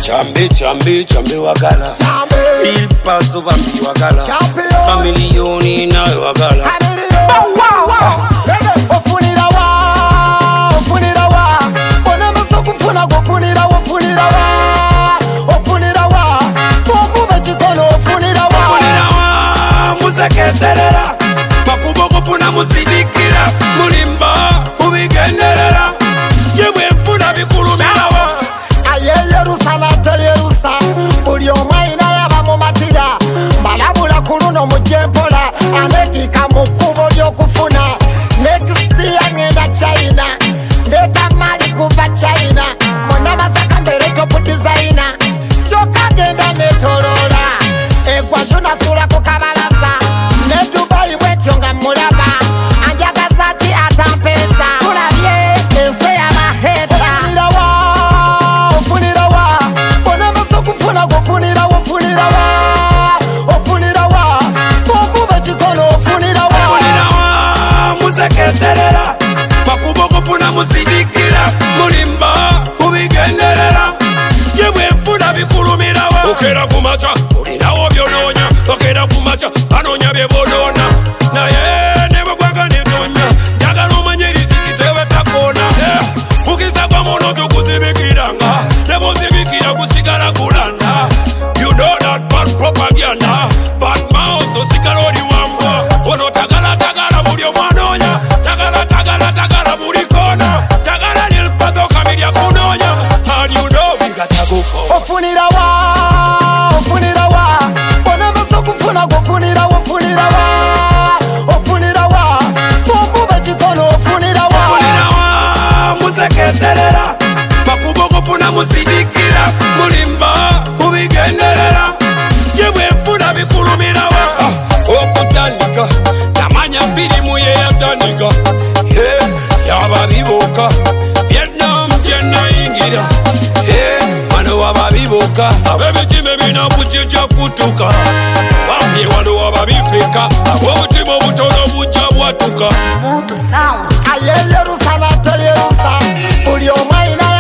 Chambe wagala Ipazo bambi wagala Kamiliyoni nawe wagala Ofunira wa Bona maso kufuna gofunira wa Kokube chikono ofunira wa Museketerera Makubo kufuna musidikira Mulimba mubigenderera Yewe mfuna bikulumira wa Yerusa buli omwaina yaba mu matira balabula kuluno mu jempola anekika mu kkubo ly'okufuna next ngenda China ndeta mali kuva China munamasaka mbere top designer kyokka genda netolola egwasho nasula ku kabalaza ne Dubai bwetyo nga mulaba anjagaza ki atampeza kulabye ense y'abaheta ofunira wa kokube chikono ofunira wa museketerera makubo kufuna musidikira mulimba mubigenderera yewe mfuna bikulumira wa okera kumacha ulinawo byononya okera kumacha anonya byebonona naye nebagwaga netonya njagala omanye riziki tewetakona mukisa kwa mono tukuzibikiranga nebozibikira kusigala kulanda. You know that bad propaganda, bad mouth, so sikarori wamba. Ono tagala muri omwanonya, tagala muri kona, tagala nilpazo kamidia kunonya, and you know we got to go for. Ofunira wa, bona maso kufuna gofunira wa, kokube chikono ofunira wa, museketerera, makubo kufuna musidikira, mulimba. Mubigenderera yewe mfuna bikulumira wa okutandika tamanya firimu ye yatandika yaba biboka Vietnam jena ingira wano waba biboka abebitime binabujeja kutuka bamye wano waba bifika obutima obutono bujja bwatuka Yerusa buli omwaina